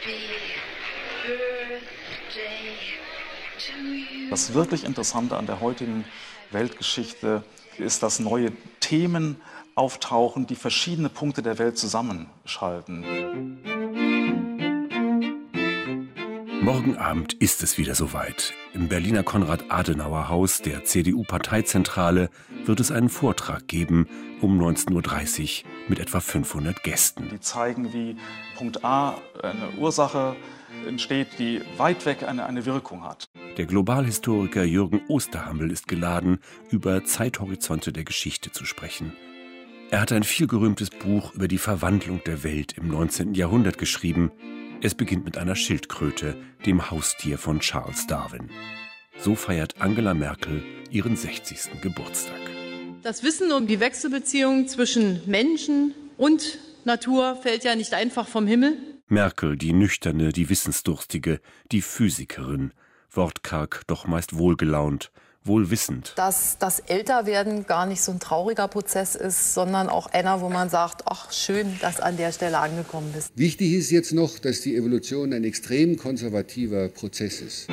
Das wirklich Interessante an der heutigen Weltgeschichte ist, dass neue Themen auftauchen, die verschiedene Punkte der Welt zusammenschalten. Morgen Abend ist es wieder soweit. Im Berliner Konrad-Adenauer-Haus der CDU-Parteizentrale wird es einen Vortrag geben um 19.30 Uhr mit etwa 500 Gästen. Die zeigen, wie Punkt A eine Ursache entsteht, die weit weg eine Wirkung hat. Der Globalhistoriker Jürgen Osterhammel ist geladen, über Zeithorizonte der Geschichte zu sprechen. Er hat ein vielgerühmtes Buch über die Verwandlung der Welt im 19. Jahrhundert geschrieben. Es beginnt mit einer Schildkröte, dem Haustier von Charles Darwin. So feiert Angela Merkel ihren 60. Geburtstag. Das Wissen um die Wechselbeziehungen zwischen Menschen und Natur fällt ja nicht einfach vom Himmel. Merkel, die Nüchterne, die Wissensdurstige, die Physikerin. Wortkarg, doch meist wohlgelaunt, wohlwissend. Dass das Älterwerden gar nicht so ein trauriger Prozess ist, sondern auch einer, wo man sagt, ach schön, dass an der Stelle angekommen bist. Wichtig ist jetzt noch, dass die Evolution ein extrem konservativer Prozess ist.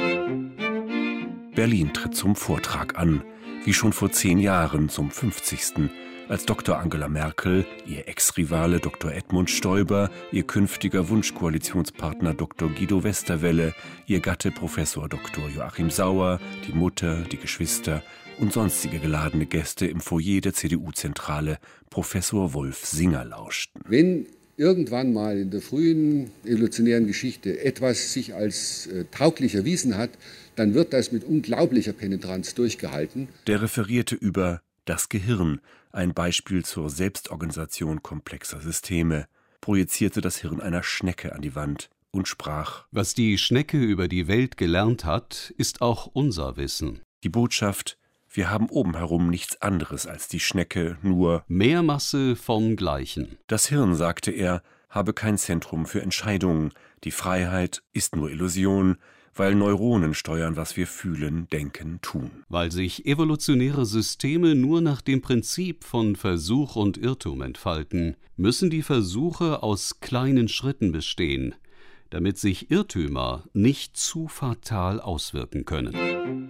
Berlin tritt zum Vortrag an, wie schon vor 10 Jahren zum 50. als Dr. Angela Merkel, ihr Ex-Rivale Dr. Edmund Stoiber, ihr künftiger Wunschkoalitionspartner Dr. Guido Westerwelle, ihr Gatte Professor Dr. Joachim Sauer, die Mutter, die Geschwister und sonstige geladene Gäste im Foyer der CDU-Zentrale Professor Wolf Singer lauschten. Wenn irgendwann mal in der frühen evolutionären Geschichte etwas sich als tauglich erwiesen hat, dann wird das mit unglaublicher Penetranz durchgehalten. Der referierte über das Gehirn, ein Beispiel zur Selbstorganisation komplexer Systeme, projizierte das Hirn einer Schnecke an die Wand und sprach: Was die Schnecke über die Welt gelernt hat, ist auch unser Wissen. Die Botschaft: Wir haben oben herum nichts anderes als die Schnecke, nur mehr Masse vom Gleichen. Das Hirn, sagte er, habe kein Zentrum für Entscheidungen. Die Freiheit ist nur Illusion, weil Neuronen steuern, was wir fühlen, denken, tun. Weil sich evolutionäre Systeme nur nach dem Prinzip von Versuch und Irrtum entfalten, müssen die Versuche aus kleinen Schritten bestehen, damit sich Irrtümer nicht zu fatal auswirken können.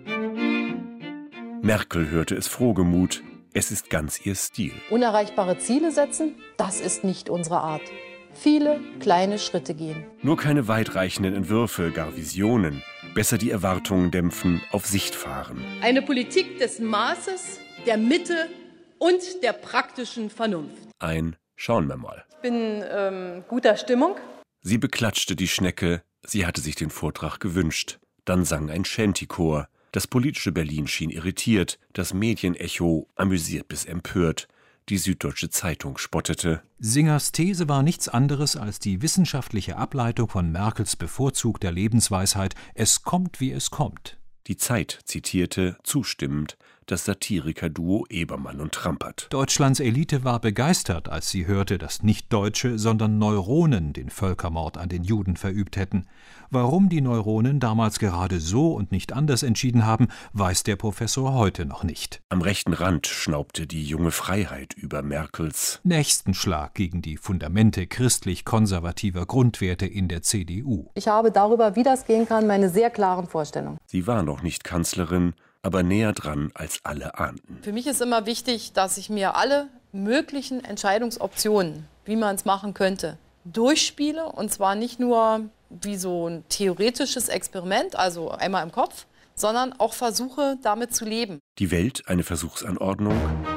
Merkel hörte es frohgemut. Es ist ganz ihr Stil. Unerreichbare Ziele setzen, das ist nicht unsere Art. Viele kleine Schritte gehen. Nur keine weitreichenden Entwürfe, gar Visionen. Besser die Erwartungen dämpfen, auf Sicht fahren. Eine Politik des Maßes, der Mitte und der praktischen Vernunft. Schauen wir mal. Ich bin guter Stimmung. Sie beklatschte die Schnecke. Sie hatte sich den Vortrag gewünscht. Dann sang ein Shantychor. Das politische Berlin schien irritiert, das Medienecho amüsiert bis empört. Die Süddeutsche Zeitung spottete. Singers These war nichts anderes als die wissenschaftliche Ableitung von Merkels bevorzugter Lebensweisheit: Es kommt, wie es kommt. Die Zeit zitierte, zustimmend, das Satiriker-Duo Ebermann und Trampert. Deutschlands Elite war begeistert, als sie hörte, dass nicht Deutsche, sondern Neuronen den Völkermord an den Juden verübt hätten. Warum die Neuronen damals gerade so und nicht anders entschieden haben, weiß der Professor heute noch nicht. Am rechten Rand schnaubte die junge Freiheit über Merkels Nächstenschlag gegen die Fundamente christlich-konservativer Grundwerte in der CDU. Ich habe darüber, wie das gehen kann, meine sehr klaren Vorstellungen. Sie war noch nicht Kanzlerin, aber näher dran, als alle ahnten. Für mich ist immer wichtig, dass ich mir alle möglichen Entscheidungsoptionen, wie man es machen könnte, durchspiele. Und zwar nicht nur wie so ein theoretisches Experiment, also einmal im Kopf, sondern auch versuche, damit zu leben. Die Welt eine Versuchsanordnung?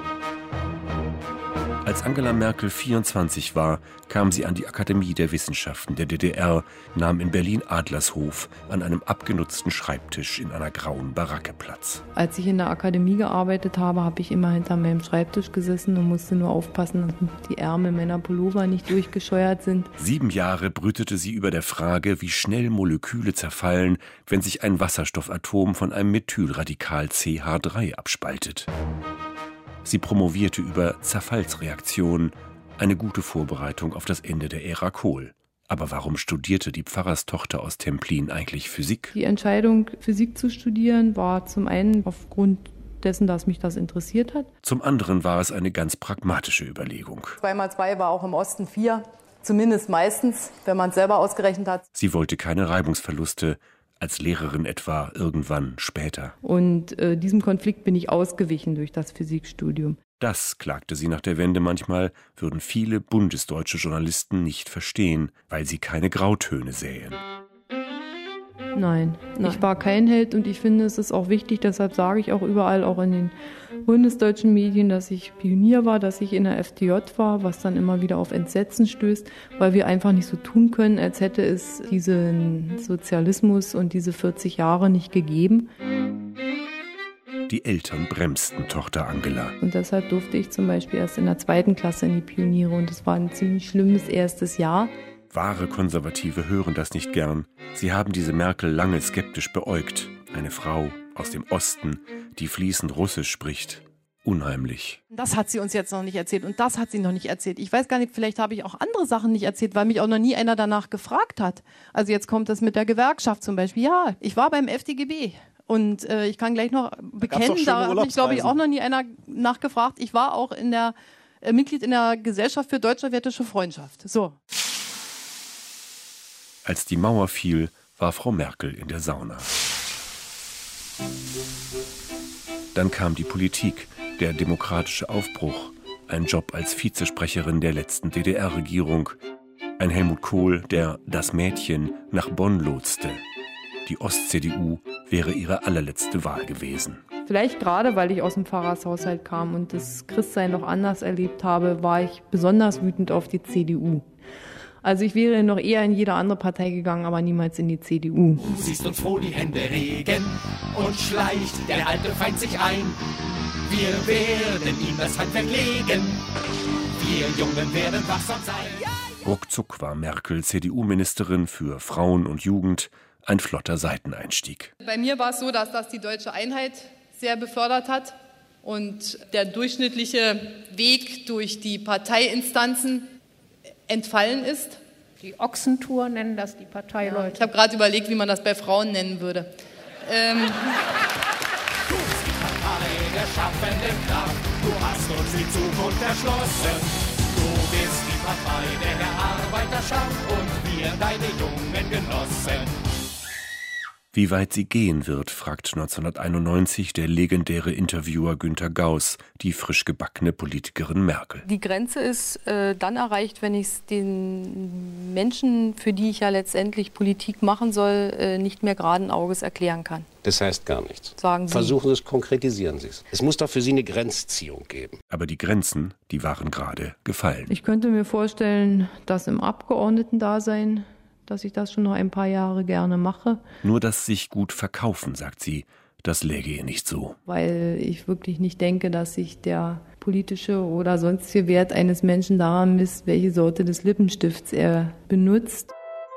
Als Angela Merkel 24 war, kam sie an die Akademie der Wissenschaften der DDR, nahm in Berlin Adlershof an einem abgenutzten Schreibtisch in einer grauen Baracke Platz. Als ich in der Akademie gearbeitet habe, habe ich immer hinter meinem Schreibtisch gesessen und musste nur aufpassen, dass die Ärmel meiner Pullover nicht durchgescheuert sind. 7 Jahre brütete sie über der Frage, wie schnell Moleküle zerfallen, wenn sich ein Wasserstoffatom von einem Methylradikal CH3 abspaltet. Sie promovierte über Zerfallsreaktionen, eine gute Vorbereitung auf das Ende der Ära Kohl. Aber warum studierte die Pfarrerstochter aus Templin eigentlich Physik? Die Entscheidung, Physik zu studieren, war zum einen aufgrund dessen, dass mich das interessiert hat. Zum anderen war es eine ganz pragmatische Überlegung. 2 mal 2 war auch im Osten 4. Zumindest meistens, wenn man es selber ausgerechnet hat. Sie wollte keine Reibungsverluste, als Lehrerin etwa irgendwann später. Und diesem Konflikt bin ich ausgewichen durch das Physikstudium. Das, klagte sie nach der Wende manchmal, würden viele bundesdeutsche Journalisten nicht verstehen, weil sie keine Grautöne sähen. Nein, ich war kein Held und ich finde, es ist auch wichtig, deshalb sage ich auch überall, auch in den bundesdeutschen Medien, dass ich Pionier war, dass ich in der FDJ war, was dann immer wieder auf Entsetzen stößt, weil wir einfach nicht so tun können, als hätte es diesen Sozialismus und diese 40 Jahre nicht gegeben. Die Eltern bremsten Tochter Angela. Und deshalb durfte ich zum Beispiel erst in der 2. Klasse in die Pioniere und es war ein ziemlich schlimmes erstes Jahr. Wahre Konservative hören das nicht gern. Sie haben diese Merkel lange skeptisch beäugt. Eine Frau aus dem Osten, die fließend Russisch spricht. Unheimlich. Das hat sie uns jetzt noch nicht erzählt und das hat sie noch nicht erzählt. Ich weiß gar nicht, vielleicht habe ich auch andere Sachen nicht erzählt, weil mich auch noch nie einer danach gefragt hat. Also jetzt kommt das mit der Gewerkschaft zum Beispiel. Ja, ich war beim FDGB. Und ich kann gleich noch bekennen, da hat mich, glaube ich, auch noch nie einer nachgefragt. Ich war auch Mitglied in der Gesellschaft für deutsch-sowjetische Freundschaft. So. Als die Mauer fiel, war Frau Merkel in der Sauna. Dann kam die Politik, der demokratische Aufbruch, ein Job als Vizesprecherin der letzten DDR-Regierung, ein Helmut Kohl, der das Mädchen nach Bonn lotste. Die Ost-CDU wäre ihre allerletzte Wahl gewesen. Vielleicht gerade, weil ich aus dem Pfarrershaushalt kam und das Christsein noch anders erlebt habe, war ich besonders wütend auf die CDU. Also ich wäre noch eher in jede andere Partei gegangen, aber niemals in die CDU. Siehst uns froh die Hände regen und schleicht der alte Feind sich ein. Wir werden ihm das Handwerk legen. Wir Jungen werden wachsam sein. Ruckzuck war Merkel CDU-Ministerin für Frauen und Jugend. Ein flotter Seiteneinstieg. Bei mir war es so, dass das die deutsche Einheit sehr befördert hat und der durchschnittliche Weg durch die Parteiinstanzen entfallen ist. Die Ochsentour nennen das die Parteileute. Ich habe gerade überlegt, wie man das bei Frauen nennen würde. Du bist die Partei der schaffenden Kraft. Du hast uns die Zukunft erschlossen. Du bist die Partei der Arbeiterschaft und wir deine jungen Genossen. Wie weit sie gehen wird, fragt 1991 der legendäre Interviewer Günter Gauss die frisch gebackene Politikerin Merkel. Die Grenze ist dann erreicht, wenn ich es den Menschen, für die ich ja letztendlich Politik machen soll, nicht mehr geraden Auges erklären kann. Das heißt gar nichts. Sagen Sie. Versuchen Sie es, konkretisieren Sie es. Es muss doch für Sie eine Grenzziehung geben. Aber die Grenzen, die waren gerade gefallen. Ich könnte mir vorstellen, dass im Abgeordnetendasein, dass ich das schon noch ein paar Jahre gerne mache. Nur das sich gut verkaufen, sagt sie, das läge ihr nicht so. Weil ich wirklich nicht denke, dass sich der politische oder sonstige Wert eines Menschen daran misst, welche Sorte des Lippenstifts er benutzt.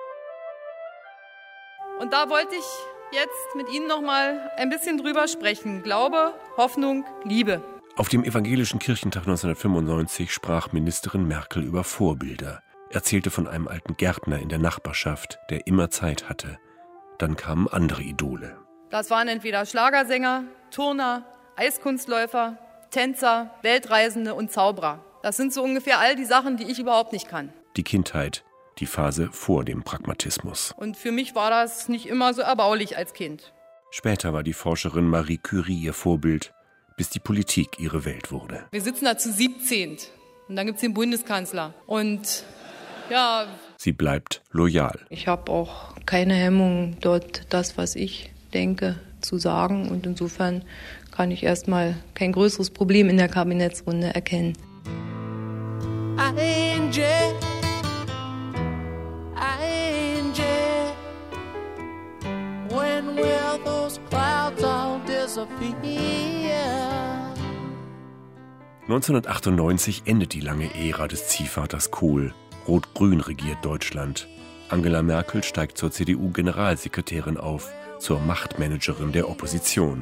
Und da wollte ich jetzt mit Ihnen noch mal ein bisschen drüber sprechen. Glaube, Hoffnung, Liebe. Auf dem Evangelischen Kirchentag 1995 sprach Ministerin Merkel über Vorbilder. Erzählte von einem alten Gärtner in der Nachbarschaft, der immer Zeit hatte. Dann kamen andere Idole. Das waren entweder Schlagersänger, Turner, Eiskunstläufer, Tänzer, Weltreisende und Zauberer. Das sind so ungefähr all die Sachen, die ich überhaupt nicht kann. Die Kindheit, die Phase vor dem Pragmatismus. Und für mich war das nicht immer so erbaulich als Kind. Später war die Forscherin Marie Curie ihr Vorbild, bis die Politik ihre Welt wurde. Wir sitzen da zu 17. Und dann gibt es den Bundeskanzler. Und ja. Sie bleibt loyal. Ich habe auch keine Hemmung, dort das, was ich denke, zu sagen. Und insofern kann ich erstmal kein größeres Problem in der Kabinettsrunde erkennen. When will those clouds all disappear? 1998 endet die lange Ära des Ziehvaters Kohl. Rot-Grün regiert Deutschland. Angela Merkel steigt zur CDU-Generalsekretärin auf, zur Machtmanagerin der Opposition.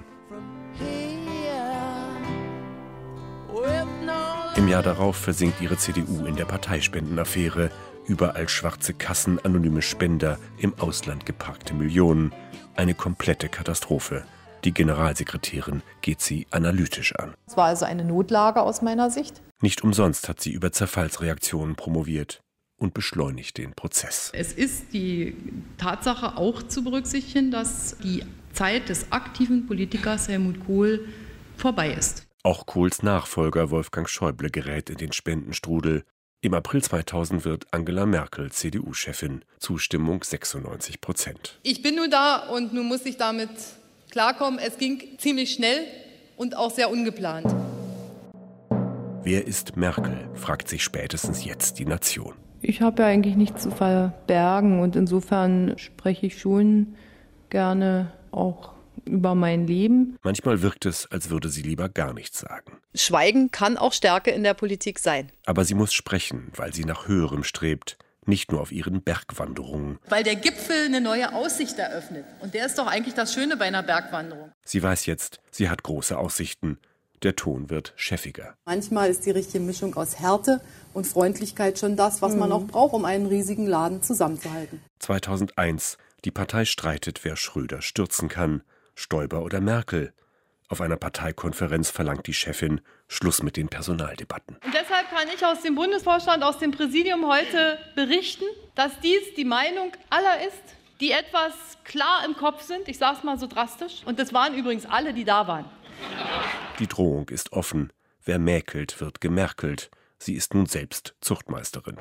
Im Jahr darauf versinkt ihre CDU in der Parteispendenaffäre. Überall schwarze Kassen, anonyme Spender, im Ausland geparkte Millionen. Eine komplette Katastrophe. Die Generalsekretärin geht sie analytisch an. Es war also eine Notlage aus meiner Sicht. Nicht umsonst hat sie über Zerfallsreaktionen promoviert. und beschleunigt den Prozess. Es ist die Tatsache auch zu berücksichtigen, dass die Zeit des aktiven Politikers Helmut Kohl vorbei ist. Auch Kohls Nachfolger Wolfgang Schäuble gerät in den Spendenstrudel. Im April 2000 wird Angela Merkel CDU-Chefin. Zustimmung 96%. Ich bin nun da und nun muss ich damit klarkommen. Es ging ziemlich schnell und auch sehr ungeplant. Wer ist Merkel, fragt sich spätestens jetzt die Nation. Ich habe ja eigentlich nichts zu verbergen und insofern spreche ich schon gerne auch über mein Leben. Manchmal wirkt es, als würde sie lieber gar nichts sagen. Schweigen kann auch Stärke in der Politik sein. Aber sie muss sprechen, weil sie nach Höherem strebt, nicht nur auf ihren Bergwanderungen. Weil der Gipfel eine neue Aussicht eröffnet. Und der ist doch eigentlich das Schöne bei einer Bergwanderung. Sie weiß jetzt, sie hat große Aussichten. Der Ton wird chefiger. Manchmal ist die richtige Mischung aus Härte und Freundlichkeit schon das, was man auch braucht, um einen riesigen Laden zusammenzuhalten. 2001. Die Partei streitet, wer Schröder stürzen kann. Stoiber oder Merkel. Auf einer Parteikonferenz verlangt die Chefin Schluss mit den Personaldebatten. Und deshalb kann ich aus dem Bundesvorstand, aus dem Präsidium heute berichten, dass dies die Meinung aller ist, die etwas klar im Kopf sind. Ich sage es mal so drastisch. Und das waren übrigens alle, die da waren. Die Drohung ist offen. Wer mäkelt, wird gemerkelt. Sie ist nun selbst Zuchtmeisterin.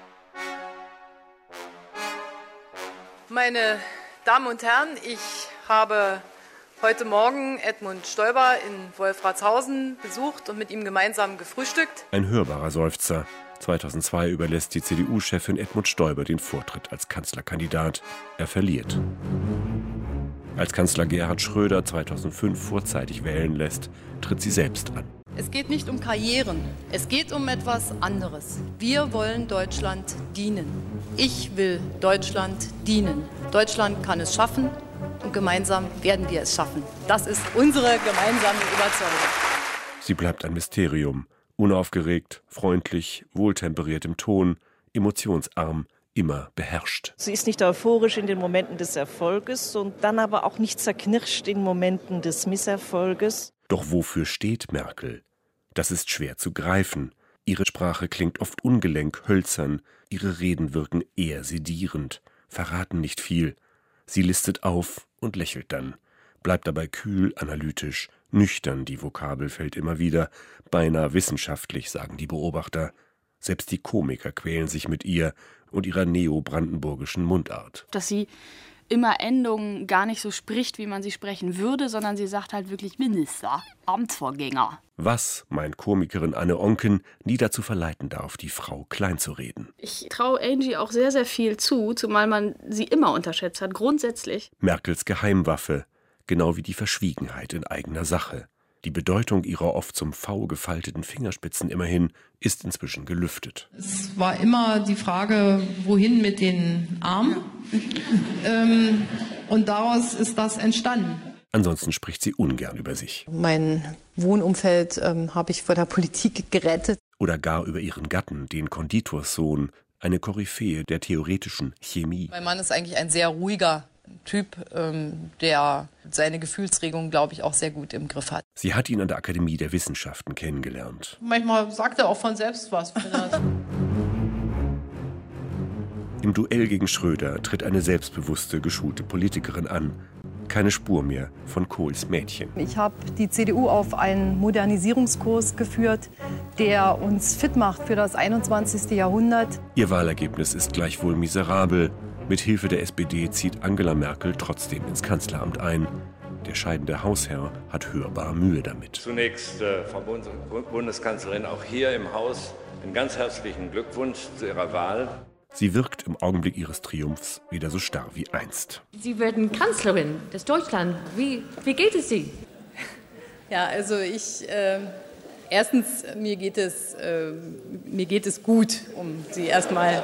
Meine Damen und Herren, ich habe heute Morgen Edmund Stoiber in Wolfratshausen besucht und mit ihm gemeinsam gefrühstückt. Ein hörbarer Seufzer. 2002 überlässt die CDU-Chefin Edmund Stoiber den Vortritt als Kanzlerkandidat. Er verliert. Als Kanzler Gerhard Schröder 2005 vorzeitig wählen lässt, tritt sie selbst an. Es geht nicht um Karrieren, es geht um etwas anderes. Wir wollen Deutschland dienen. Ich will Deutschland dienen. Deutschland kann es schaffen und gemeinsam werden wir es schaffen. Das ist unsere gemeinsame Überzeugung. Sie bleibt ein Mysterium. Unaufgeregt, freundlich, wohltemperiert im Ton, emotionsarm, immer beherrscht. Sie ist nicht euphorisch in den Momenten des Erfolges und dann aber auch nicht zerknirscht in Momenten des Misserfolges. Doch wofür steht Merkel? Das ist schwer zu greifen. Ihre Sprache klingt oft ungelenk, hölzern. Ihre Reden wirken eher sedierend, verraten nicht viel. Sie listet auf und lächelt dann, bleibt dabei kühl, analytisch, nüchtern, die Vokabel fällt immer wieder, beinahe wissenschaftlich, sagen die Beobachter. Selbst die Komiker quälen sich mit ihr und ihrer neobrandenburgischen Mundart. Dass sie immer Endungen gar nicht so spricht, wie man sie sprechen würde, sondern sie sagt halt wirklich Minister, Amtsvorgänger. Was, meint Komikerin Anne Onken, nie dazu verleiten darf, die Frau klein zu reden. Ich traue Angie auch sehr, sehr viel zu, zumal man sie immer unterschätzt hat, grundsätzlich. Merkels Geheimwaffe, genau wie die Verschwiegenheit in eigener Sache. Die Bedeutung ihrer oft zum V gefalteten Fingerspitzen immerhin ist inzwischen gelüftet. Es war immer die Frage, wohin mit den Armen? Und daraus ist das entstanden. Ansonsten spricht sie ungern über sich. Mein Wohnumfeld habe ich vor der Politik gerettet. Oder gar über ihren Gatten, den Konditorssohn, eine Koryphäe der theoretischen Chemie. Mein Mann ist eigentlich ein sehr ruhiger Typ, der seine Gefühlsregung, glaube ich, auch sehr gut im Griff hat. Sie hat ihn an der Akademie der Wissenschaften kennengelernt. Manchmal sagt er auch von selbst was. Im Duell gegen Schröder tritt eine selbstbewusste, geschulte Politikerin an. Keine Spur mehr von Kohls Mädchen. Ich habe die CDU auf einen Modernisierungskurs geführt, der uns fit macht für das 21. Jahrhundert. Ihr Wahlergebnis ist gleichwohl miserabel. Mit Hilfe der SPD zieht Angela Merkel trotzdem ins Kanzleramt ein. Der scheidende Hausherr hat hörbar Mühe damit. Zunächst, Frau Bundeskanzlerin, auch hier im Haus einen ganz herzlichen Glückwunsch zu Ihrer Wahl. Sie wirkt im Augenblick ihres Triumphs wieder so starr wie einst. Sie werden Kanzlerin des Deutschland. Wie geht es Ihnen? Ja, also erstens, mir geht es gut, um Sie erstmal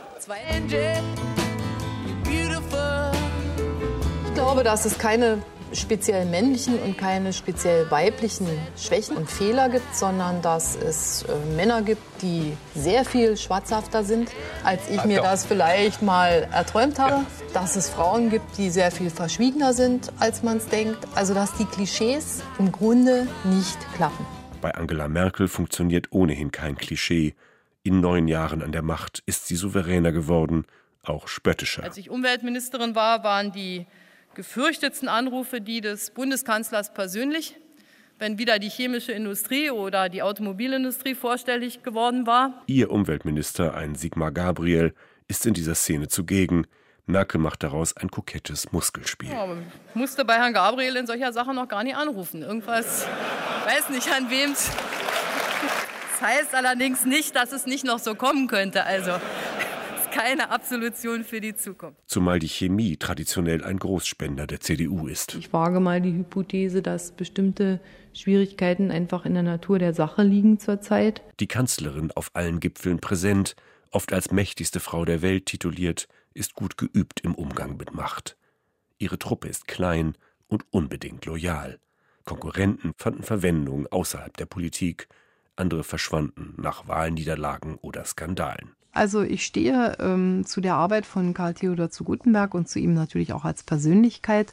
Ich glaube, dass es keine speziell männlichen und keine speziell weiblichen Schwächen und Fehler gibt, sondern dass es Männer gibt, die sehr viel schwatzhafter sind, als ich mir das vielleicht mal erträumt habe. Ja. Dass es Frauen gibt, die sehr viel verschwiegener sind, als man es denkt. Also dass die Klischees im Grunde nicht klappen. Bei Angela Merkel funktioniert ohnehin kein Klischee. In 9 Jahren an der Macht ist sie souveräner geworden, auch spöttischer. Als ich Umweltministerin war, waren die gefürchtetsten Anrufe die des Bundeskanzlers persönlich, wenn wieder die chemische Industrie oder die Automobilindustrie vorstellig geworden war. Ihr Umweltminister, ein Sigmar Gabriel, ist in dieser Szene zugegen. Merkel macht daraus ein kokettes Muskelspiel. Ja, musste bei Herrn Gabriel in solcher Sache noch gar nicht anrufen. Irgendwas, weiß nicht an wem. Das heißt allerdings nicht, dass es nicht noch so kommen könnte. Also ist keine Absolution für die Zukunft. Zumal die Chemie traditionell ein Großspender der CDU ist. Ich wage mal die Hypothese, dass bestimmte Schwierigkeiten einfach in der Natur der Sache liegen zurzeit. Die Kanzlerin auf allen Gipfeln präsent, oft als mächtigste Frau der Welt tituliert, ist gut geübt im Umgang mit Macht. Ihre Truppe ist klein und unbedingt loyal. Konkurrenten fanden Verwendung außerhalb der Politik, andere verschwanden nach Wahlniederlagen oder Skandalen. Also ich stehe zu der Arbeit von Karl Theodor zu Guttenberg und zu ihm natürlich auch als Persönlichkeit.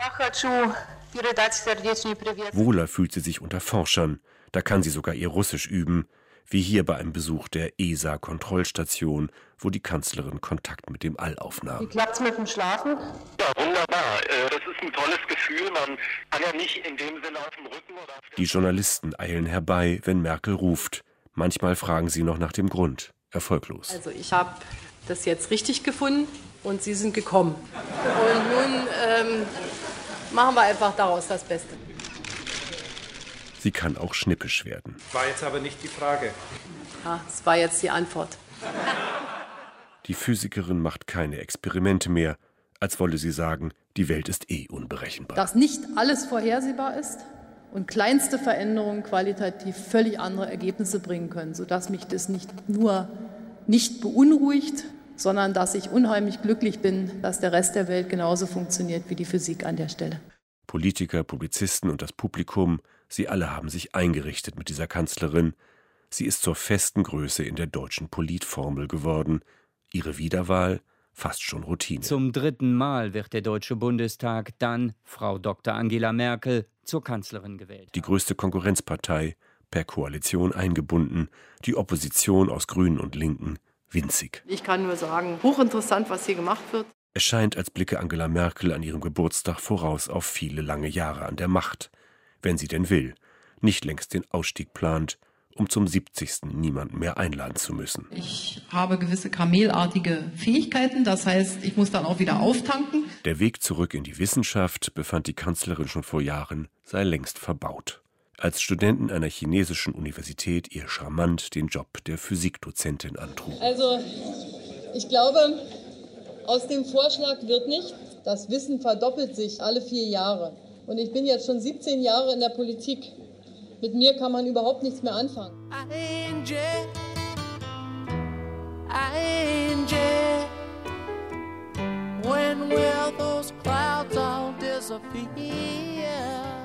Wohler fühlt sie sich unter Forschern, da kann sie sogar ihr Russisch üben, wie hier bei einem Besuch der ESA-Kontrollstation, wo die Kanzlerin Kontakt mit dem All aufnahm. Wie klappt's mit dem Schlafen? Ja, wunderbar. Das ist ein tolles Gefühl. Man kann ja nicht in dem Sinne auf dem Rücken oder auf Die Journalisten eilen herbei, wenn Merkel ruft. Manchmal fragen sie noch nach dem Grund. Erfolglos. Also ich habe das jetzt richtig gefunden und Sie sind gekommen. Und nun machen wir einfach daraus das Beste. Sie kann auch schnippisch werden. War jetzt aber nicht die Frage. Ja, das war jetzt die Antwort. Die Physikerin macht keine Experimente mehr, als wolle sie sagen, die Welt ist eh unberechenbar. Dass nicht alles vorhersehbar ist und kleinste Veränderungen qualitativ völlig andere Ergebnisse bringen können, sodass mich das nicht nur nicht beunruhigt, sondern dass ich unheimlich glücklich bin, dass der Rest der Welt genauso funktioniert wie die Physik an der Stelle. Politiker, Publizisten und das Publikum, sie alle haben sich eingerichtet mit dieser Kanzlerin. Sie ist zur festen Größe in der deutschen Politformel geworden. Ihre Wiederwahl fast schon Routine. Zum 3. Mal wird der Deutsche Bundestag dann Frau Dr. Angela Merkel zur Kanzlerin gewählt. Die größte Konkurrenzpartei, per Koalition eingebunden, die Opposition aus Grünen und Linken winzig. Ich kann nur sagen, hochinteressant, was hier gemacht wird. Es scheint, als blicke Angela Merkel an ihrem Geburtstag voraus auf viele lange Jahre an der Macht. Wenn sie denn will, nicht längst den Ausstieg plant, um zum 70. niemanden mehr einladen zu müssen. Ich habe gewisse kamelartige Fähigkeiten, das heißt, ich muss dann auch wieder auftanken. Der Weg zurück in die Wissenschaft, befand die Kanzlerin schon vor Jahren, sei längst verbaut. Als Studentin einer chinesischen Universität ihr charmant den Job der Physikdozentin antrug. Also, ich glaube, aus dem Vorschlag wird nichts. Das Wissen verdoppelt sich alle 4 Jahre. Und ich bin jetzt schon 17 Jahre in der Politik. Mit mir kann man überhaupt nichts mehr anfangen. When will those clouds all disappear?